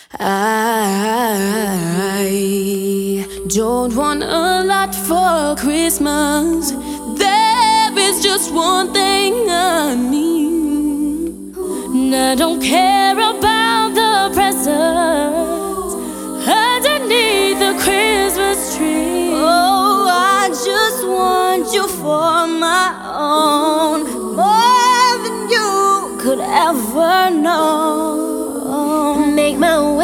I don't want a lot for Christmas. There is just one thing I need. And I don't care about the presents underneath the Christmas tree. Oh, I just want you for my own, more than you could ever know. Make my